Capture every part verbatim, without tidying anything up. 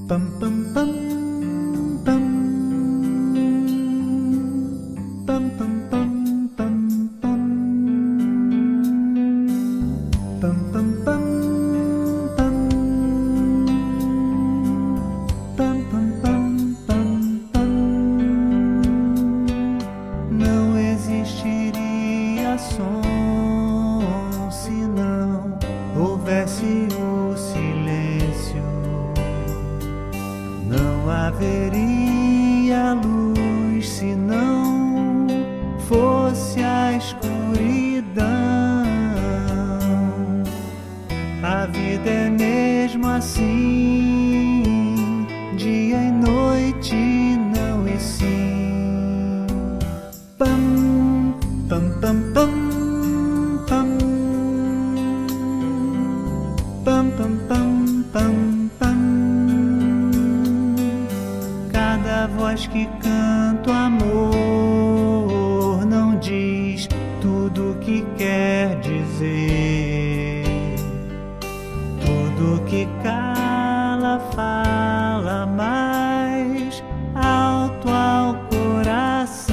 Pam pam pam pam pam pam pam pam pam pam pam pam pam pam pam pam pam pam. Não existiria som se não houvesse o silêncio. Não haveria luz se não fosse a escuridão. A vida é mesmo assim, dia e noite, não e sim. Pam, pam, pam, pam, pam, pam, pam, pam, pam, pam. Cada voz que canta o amor não diz tudo o que quer dizer. Tudo que cala fala mais alto ao coração.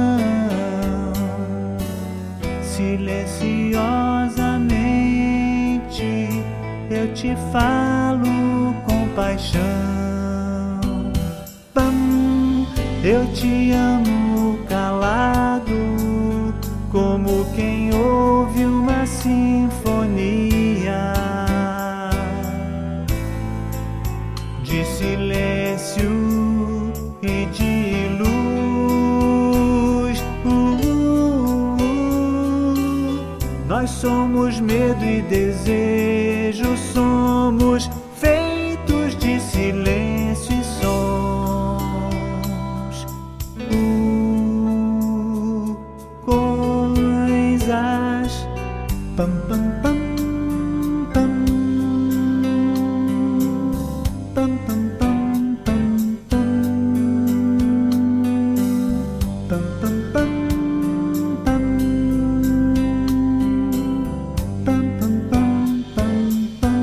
Silenciosamente eu te falo com paixão. Pam, eu te amo calado, como quem ouve uma sinfonia de silêncio e de luz. uh, uh, uh. Nós somos medo e desejo, somos feitos de silêncio e sons. uh, Coisas. Pam, pam, pam, pam, pam, pam, pam, pam, pam, pam, pam, pam, pam, pam, pam, pam, pam.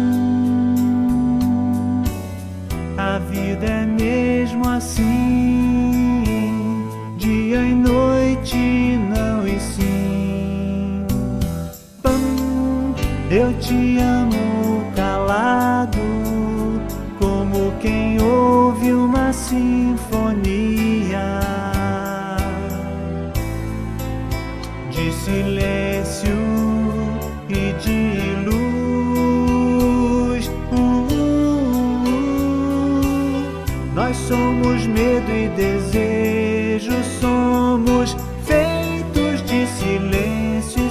A vida é mesmo assim, dia e noite, não e sim. Pam, eu te amo calado, como quem ouve uma sinfonia de silêncio e de luz. uh, uh, uh. Nós somos medo e desejo, somos feitos de silêncio e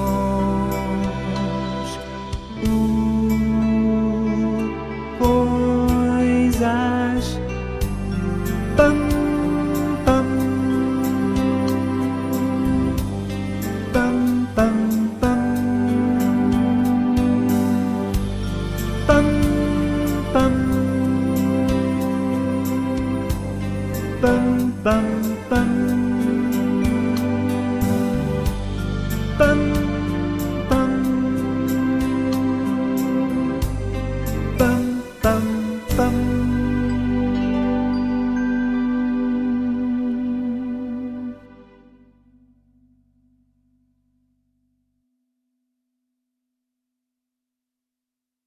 sons. uh, Coisas. Pam, pam, pam, pam, pam, pam, pam, pam, pam, pam.